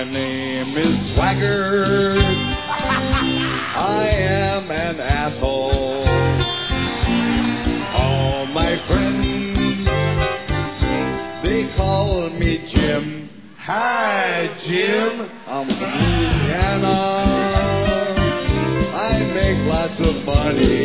name is Swagger. I am an asshole. All my friends, they call me Jim. Hi, Jim. I'm from Louisiana. I make lots of money.